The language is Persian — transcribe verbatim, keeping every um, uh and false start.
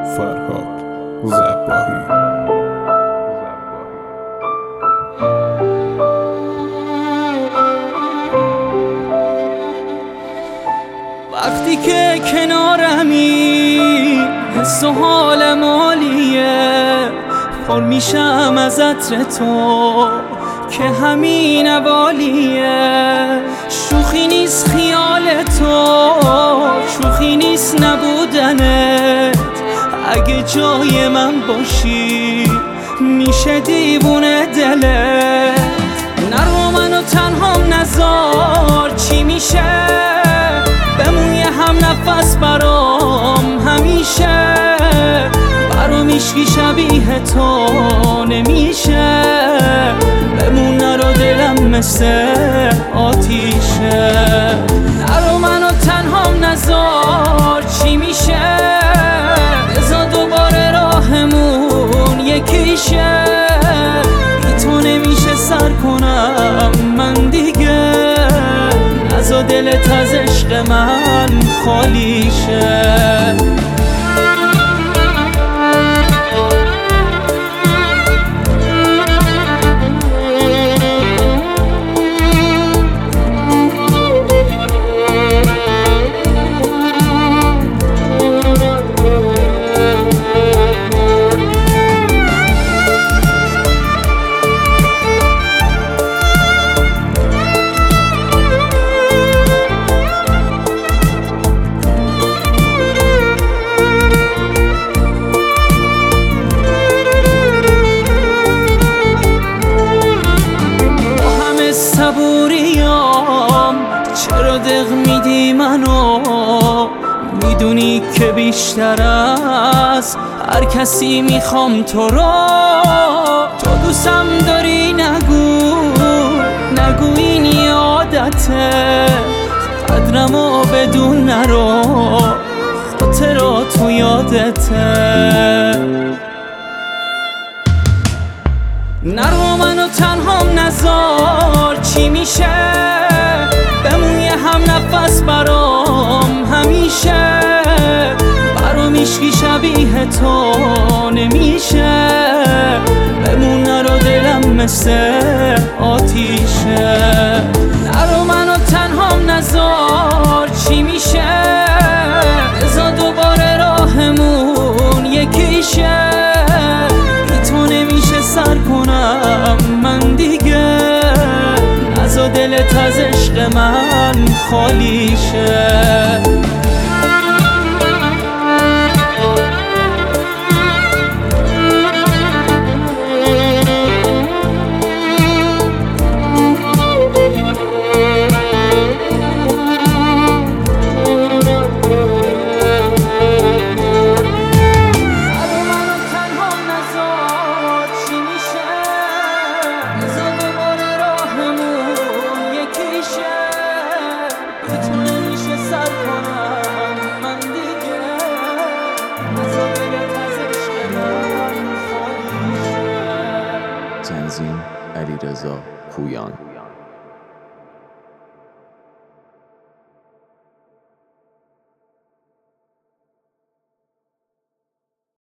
فرهاد زباهی. وقتی که کنارمی حس و حالم عالیه، پر میشم از عطر تو که همین اوالیه. شوخی نیست خیال تو، شوخی نیست نبودنت. اگه جای من باشی میشه دیوونه دلت. نرو منو تنهام نذار، چی میشه بمون یه هم نفس برام همیشه. برام هیچکی شبیه تو نمیشه، بمون نرو دلم مثل آتیشه. نرو منو تنهام نذار، چی میشه بذار دوباره راهمون یکیشه. بی تو نمیشه سر کنم من دیگه، نذار دلت از عشق من خالی شه. صبوریام چرا دق میدی منو؟ میدونی که بیشتر از هر کسی میخوام تو رو. تو دوستم داری نگو، نگو این یه عادته. قدرمو بدون نرو، خاطرات تو یادته. نرو منو تنهام نذار، چی میشه بمون یه هم نفس برام همیشه. برام هیچکی شبیه تو نمیشه، بمون نرو دلم مثل آتیشه. نرو منو تنهام نذار، چی میشه بذار دوباره راهمون یکیشه. سر کنم من دیگه، نذار دلت از عشق من خالی شه. تنظیم علیرضا پویان.